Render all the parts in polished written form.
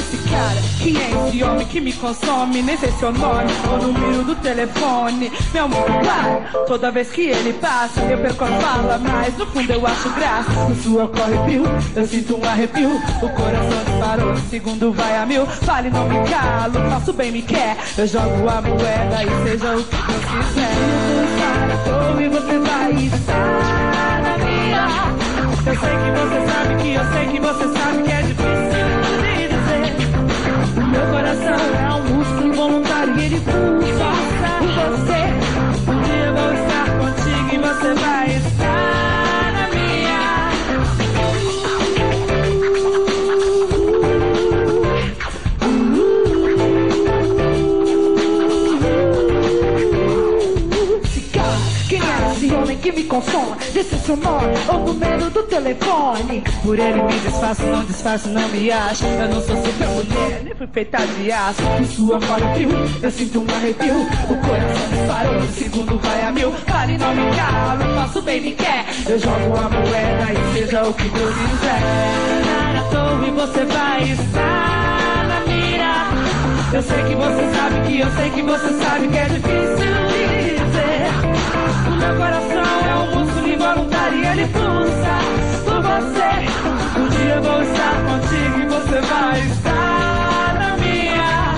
esse cara? Quem é esse homem que me consome? Nem sei seu nome ou número do telefone. Meu amor, claro, toda vez que ele passa eu perco a fala, mas no fundo eu acho graça. No suor corre frio, eu sinto um arrepio. O coração disparou, segundo vai a mil. Fale, não me calo, faço bem, me quer. Eu jogo a moeda e seja o que Deus quiser. E você vai estar na minha. Eu sei que você sabe que eu sei que você sabe que é difícil de dizer. O meu coração é um músculo involuntário e ele pulsa por você. Um dia eu vou estar contigo e você vai estar na minha. Quem é esse homem que me consome? Disse seu nome ou número do telefone. Por ele me disfarço, não me acho. Eu não sou super mulher, nem fui feita de aço. Em sua fora frio, eu sinto um arrepio. O coração disparou, o segundo vai a mil. Fale, não me calo, faço bem, me quer. Eu jogo a moeda e seja o que Deus quiser. Na toa e você vai estar na mira. Eu sei que você sabe que eu sei que você sabe que é difícil de dizer. O meu coração é um músculo involuntário e ele pulsa por você. Um dia eu vou estar contigo e você vai estar na minha.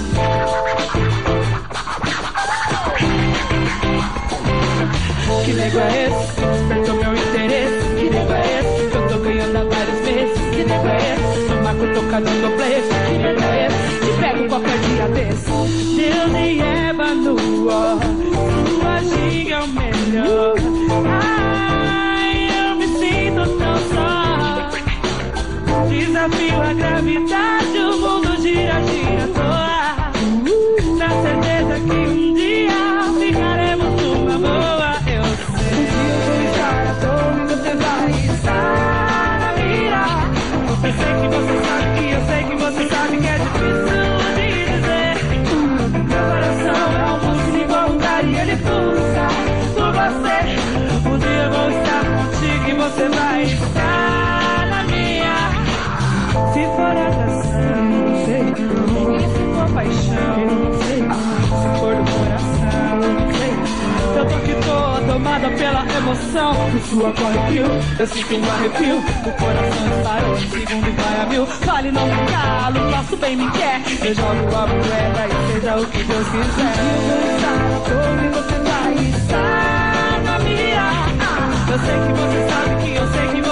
Que nego é esse? Despertou meu interesse. Que nego é esse? Que eu tô ganhando há vários meses. Que nego é esse? No marco tô dando play. Que nego é esse? Te pego qualquer dia desse. Deus e Eva no ó. Sua giga é o melhor. Ai, eu me sinto tão só. Desafio a gravidade, o mundo gira, gira à toa. Na certeza que um dia ficaremos numa boa. Eu sei. Um dia eu vou estar à toa e você vai estar na mira. Eu sei que você sabe que eu sei que você sabe que é difícil de dizer. Meu coração é um músculo involuntário e ele pulsa por você. Um dia eu vou estar contigo e você vai estar na minha. Se for atração, não sei. E se for paixão, não sei. Se for do coração, não sei. Eu tô aqui toda tomada pela emoção. O suor corre frio, eu sinto um arrepio. O coração disparou, segundo vai a mil. Fale, não me calo, faço bem, me quer. Eu jogo a moeda e seja o que Deus quiser. Eu vou estar na torre e você vai estar na minha. Eu sei que você sabe que eu sei que